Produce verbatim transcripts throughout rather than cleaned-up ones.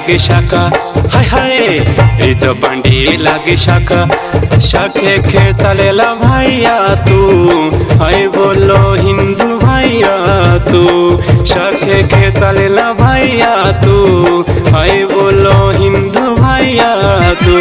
लागे शाखा हाय हाय रिज बांडी लागे शाखा शाखे खे चालेला भाइया तू हाय बोलो हिंदू भाइया तू शाखे खे चालेला भाइया तू हाय बोलो हिंदू भाइया तू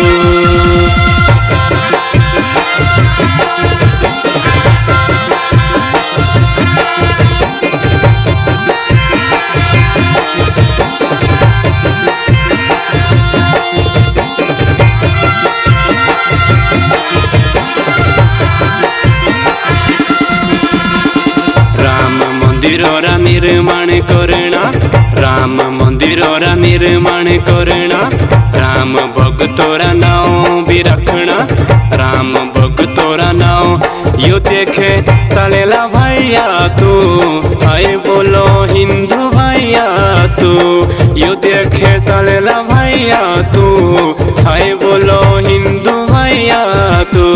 मंदिरोरा निर्माण करना राम मंदिरोरा निर्माण करना राम भगतोरा नाव भी रखना राम भगतोरा नाव यो देखे चलेला भाइया तू हाय बोलो हिंदू भाइया तू यो देखे चलेला भाइया तू हाय बोलो हिंदू भाइया तू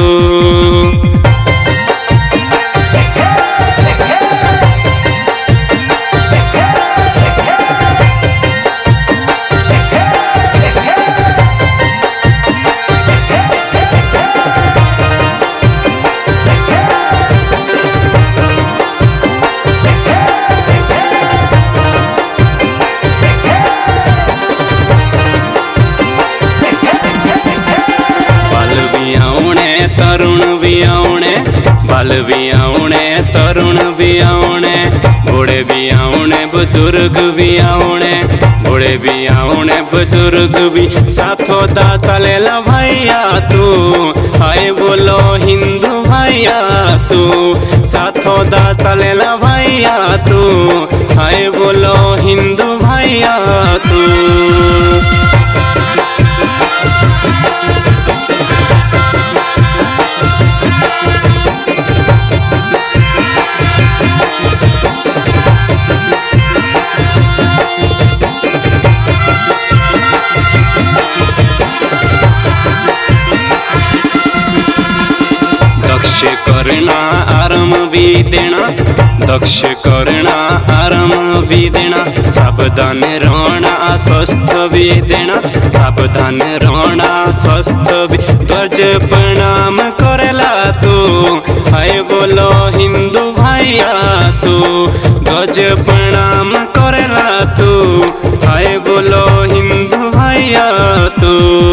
तरुण भी आउने बाल भी आउने तरुण भी आउने बूढ़े भी आउने बुजुर्ग भी आउने बूढ़े भी आउने बुजुर्ग भी साथों दा चलेला भाइया तू हाय बोलो हिंदू भाइया तू साथों दा चलेला भाइया तू हाय बोलो हिंदू भाइया तू दक्ष करना आराम भी देना दक्ष करना आराम भी देना सावधान रहना स्वस्थ भी देना सावधान रहना स्वस्थ भी ध्वज प्रणाम करेला तू हाय बोलो हिंदू भाइया तू ध्वज प्रणाम करेला तू हाय बोलो हिंदू भाइया तू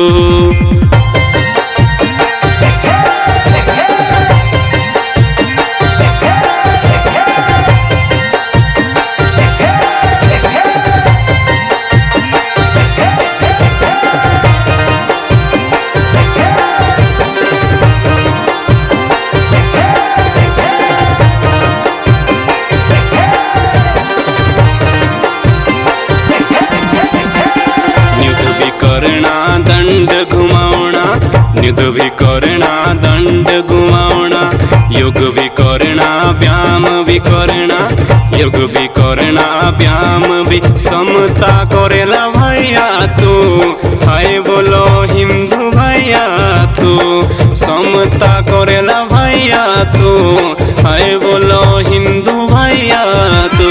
करना दंड घुमावना निध भी करना दंड घुमावना योग भी करना व्यायाम भी करना योग भी करना व्यायाम भी समता करेला भाइया तू हाय बोलो हिंदू भाइया तू समता करेला भाइया तू हाय बोलो हिंदू भाइया तू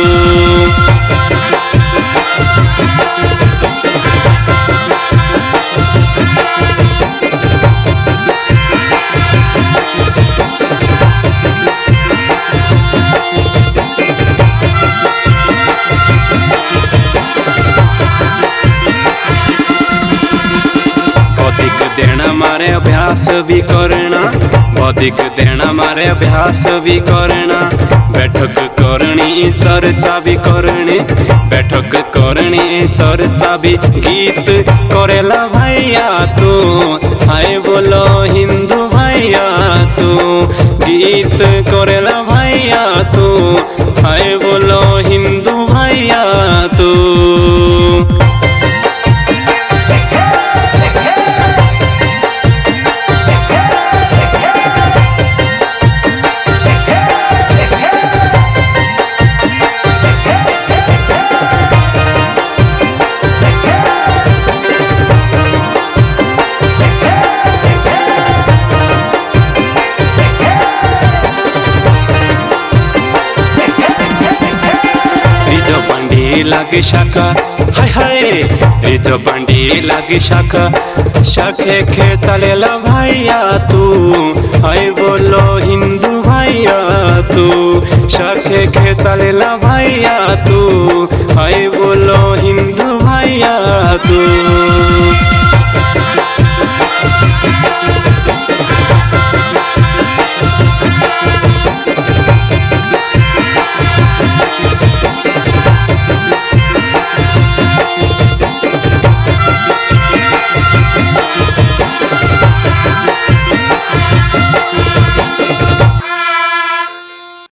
देना मारे अभ्यास भी करना बौद्धिक देना मारे अभ्यास भी करना बैठक करनी चर्चा भी करनी बैठक करनी चर्चा भी गीत करेला भाइया तू हाय बोलो हिंदू भाइया तू गीत करेला भाइया तू हाय बोलो हिंदू भाइया तू लागे शाखा, हाय हाय रिज बांडी लागे शाखा। शाखे खे चलेला भाइया तू, हाय बोलो हिंदू भाइया तू। शाखे खे चलेला भाइया तू, हाय बोलो हिंदू भाइया तू।